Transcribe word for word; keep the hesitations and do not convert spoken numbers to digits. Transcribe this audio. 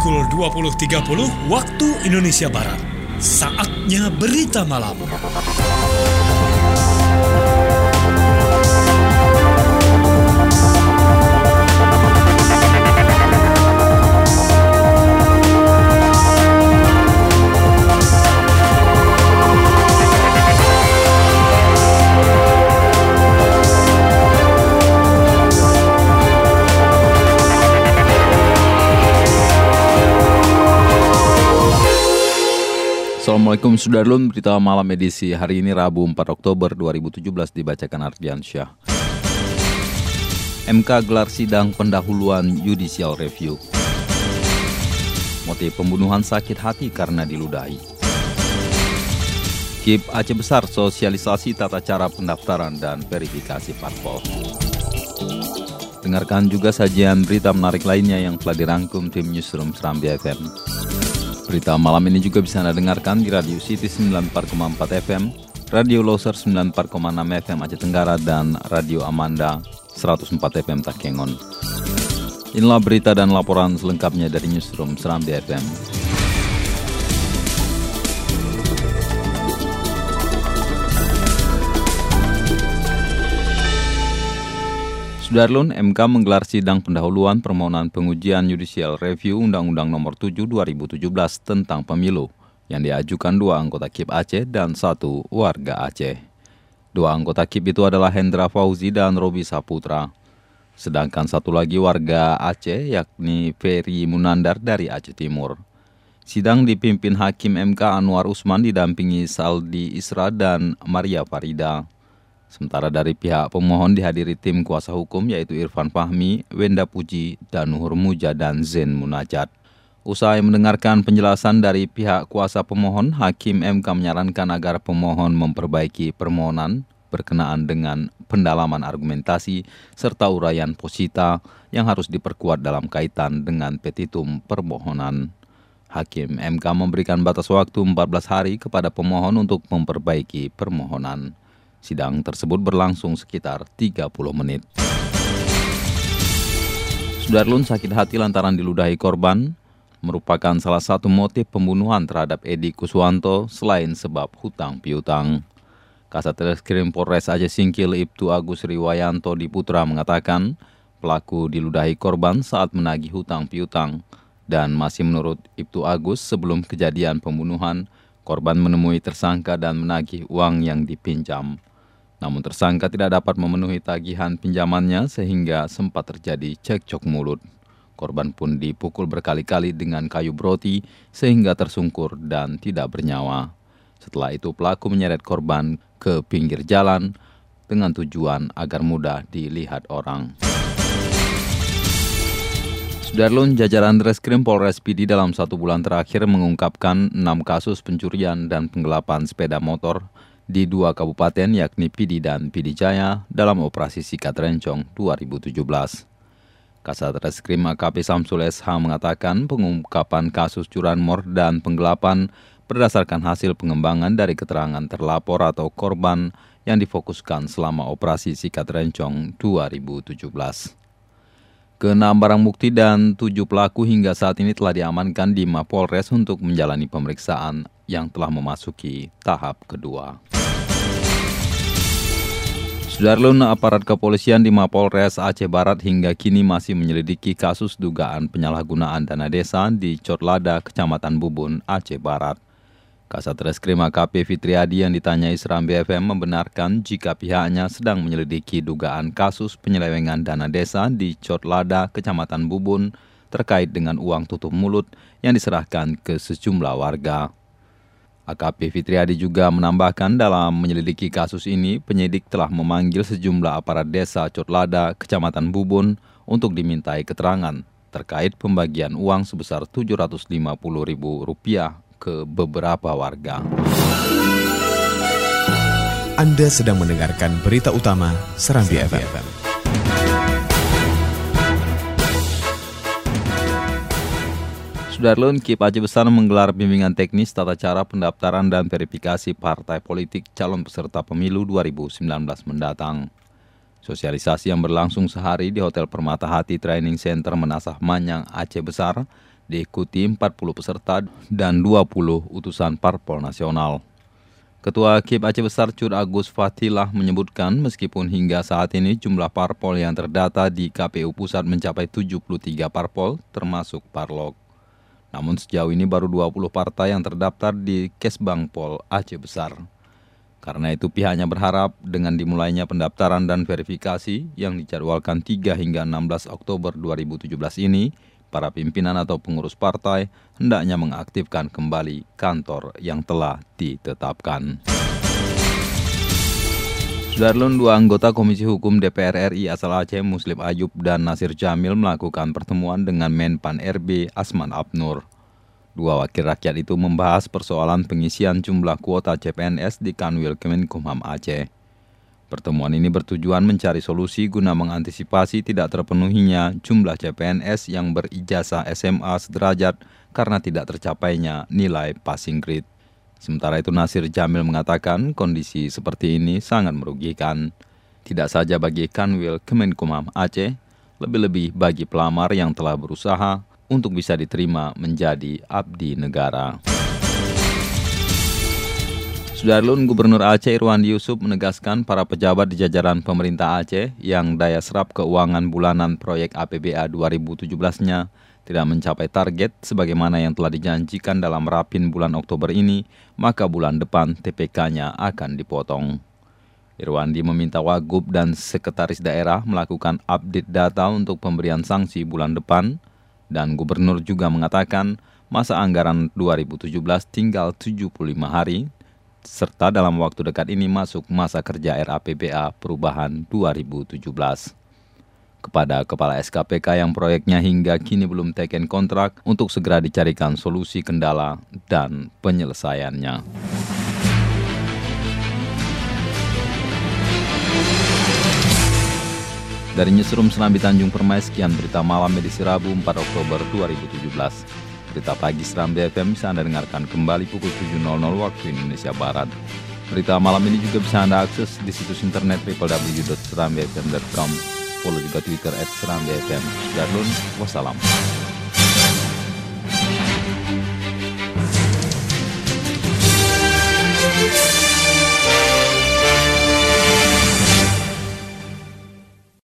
pukul dua puluh tiga puluh waktu Indonesia Barat. Saatnya berita malam. Assalamualaikum Sudarlun, berita malam edisi hari ini Rabu empat Oktober dua ribu tujuh belas dibacakan Ardiansyah. M K gelar sidang pendahuluan Judicial Review. Motif pembunuhan sakit hati karena diludahi. K I P Aceh Besar sosialisasi tata cara pendaftaran dan verifikasi parpol. Dengarkan juga sajian berita menarik lainnya yang telah dirangkum tim Newsroom Serambi F M. Berita malam ini juga bisa Anda dengarkan di Radio City sembilan puluh empat koma empat F M, Radio Loser sembilan puluh empat koma enam F M Aceh Tenggara, dan Radio Amanda seratus empat F M Takengon. Inilah berita dan laporan selengkapnya dari Newsroom Serambi F M. Sudarlun, M K menggelar sidang pendahuluan permohonan pengujian Judicial Review Undang-Undang Nomor tujuh dua ribu tujuh belas tentang pemilu yang diajukan dua anggota K I P Aceh dan satu warga Aceh. Dua anggota K I P itu adalah Hendra Fauzi dan Robi Saputra. Sedangkan satu lagi warga Aceh yakni Ferry Munandar dari Aceh Timur. Sidang dipimpin Hakim M K Anwar Usman didampingi Saldi Isra dan Maria Farida. Sementara dari pihak pemohon dihadiri tim kuasa hukum yaitu Irfan Fahmi, Wenda Puji, Danuhur Muja, dan Zen Munajat. Usai mendengarkan penjelasan dari pihak kuasa pemohon, Hakim M K menyarankan agar pemohon memperbaiki permohonan berkenaan dengan pendalaman argumentasi serta uraian posita yang harus diperkuat dalam kaitan dengan petitum permohonan. Hakim M K memberikan batas waktu empat belas hari kepada pemohon untuk memperbaiki permohonan. Sidang tersebut berlangsung sekitar tiga puluh menit. Sudarlun, sakit hati lantaran diludahi korban merupakan salah satu motif pembunuhan terhadap Edi Kuswanto selain sebab hutang piutang. Kasat Reskrim Polres Aceh Singkil Ibtu Agus Riwayanto Diputra mengatakan pelaku diludahi korban saat menagih hutang piutang, dan masih menurut Ibtu Agus sebelum kejadian pembunuhan korban menemui tersangka dan menagih uang yang dipinjam. Namun tersangka tidak dapat memenuhi tagihan pinjamannya sehingga sempat terjadi cekcok mulut. Korban pun dipukul berkali-kali dengan kayu broti sehingga tersungkur dan tidak bernyawa. Setelah itu pelaku menyeret korban ke pinggir jalan dengan tujuan agar mudah dilihat orang. Sudarlun, jajaran Reskrim Polres Pidi dalam satu bulan terakhir mengungkapkan enam kasus pencurian dan penggelapan sepeda motor di dua kabupaten yakni Pidi dan Pidi Jaya dalam operasi Sikat Rencong dua ribu tujuh belas. Kasat Reskrim A K P Samsul S H mengatakan pengungkapan kasus curanmor dan penggelapan berdasarkan hasil pengembangan dari keterangan terlapor atau korban yang difokuskan selama operasi Sikat Rencong dua ribu tujuh belas. Keenam barang bukti dan tujuh pelaku hingga saat ini telah diamankan di Mapolres untuk menjalani pemeriksaan yang telah memasuki tahap kedua. Sudarlun, aparat kepolisian di Mapolres Aceh Barat hingga kini masih menyelidiki kasus dugaan penyalahgunaan dana desa di Cotlada, Kecamatan Bubun, Aceh Barat. Kasat Reskrim A K P Fitriadi yang ditanyai Serambi F M membenarkan jika pihaknya sedang menyelidiki dugaan kasus penyelewengan dana desa di Cotlada, Kecamatan Bubun terkait dengan uang tutup mulut yang diserahkan ke sejumlah warga. A K P Fitriadi juga menambahkan dalam menyelidiki kasus ini, penyidik telah memanggil sejumlah aparat desa Cotlada, Kecamatan Bubun untuk dimintai keterangan terkait pembagian uang sebesar tujuh ratus lima puluh ribu rupiah ke beberapa warga. Anda sedang mendengarkan berita utama Serambi F M. Sudarlun, K I P Aceh Besar menggelar bimbingan teknis tata cara pendaftaran dan verifikasi partai politik calon peserta pemilu dua ribu sembilan belas mendatang. Sosialisasi yang berlangsung sehari di Hotel Permata Hati Training Center Menasah Manyang, Aceh Besar, diikuti empat puluh peserta dan dua puluh utusan parpol nasional. Ketua K I P Aceh Besar Cud Agus Fatilah menyebutkan meskipun hingga saat ini jumlah parpol yang terdata di K P U Pusat mencapai tujuh puluh tiga parpol termasuk Parlok. Namun sejauh ini baru dua puluh partai yang terdaftar di Kesbangpol Aceh Besar. Karena itu pihaknya berharap dengan dimulainya pendaftaran dan verifikasi yang dijadwalkan tiga hingga enam belas Oktober dua ribu tujuh belas ini, para pimpinan atau pengurus partai hendaknya mengaktifkan kembali kantor yang telah ditetapkan. Sudarlun, dua anggota Komisi Hukum D P R R I asal Aceh, Muslim Ayub dan Nasir Jamil melakukan pertemuan dengan Menpan R B Asman Abnur. Dua wakil rakyat itu membahas persoalan pengisian jumlah kuota C P N S di Kanwil Kemenkumham Aceh. Pertemuan ini bertujuan mencari solusi guna mengantisipasi tidak terpenuhinya jumlah C P N S yang berijazah S M A sederajat karena tidak tercapainya nilai passing grade. Sementara itu Nasir Jamil mengatakan kondisi seperti ini sangat merugikan. Tidak saja bagi Kanwil Kemenkumham Aceh, lebih-lebih bagi pelamar yang telah berusaha untuk bisa diterima menjadi abdi negara. Sudarlun, Gubernur Aceh Irwandi Yusuf menegaskan para pejabat di jajaran pemerintah Aceh yang daya serap keuangan bulanan proyek A P B A dua ribu tujuh belas-nya tidak mencapai target sebagaimana yang telah dijanjikan dalam Rapin bulan Oktober ini, maka bulan depan T P K-nya akan dipotong. Irwandi meminta Wagub dan Sekretaris Daerah melakukan update data untuk pemberian sanksi bulan depan, dan Gubernur juga mengatakan masa anggaran dua ribu tujuh belas tinggal tujuh puluh lima hari, serta dalam waktu dekat ini masuk masa kerja R A P B A perubahan dua ribu tujuh belas. Kepada Kepala S K P K yang proyeknya hingga kini belum teken kontrak untuk segera dicarikan solusi kendala dan penyelesaiannya. Dari Newsroom Serambi Tanjung Permai, sekian berita malam edisi Rabu empat Oktober dua ribu tujuh belas. Berita pagi Serambi F M bisa Anda dengarkan kembali pukul tujuh waktu Indonesia Barat. Berita malam ini juga bisa Anda akses di situs internet w w w titik serambi f m titik com. Follow juga Twitter at serambi f m. Sudarlun, wassalam.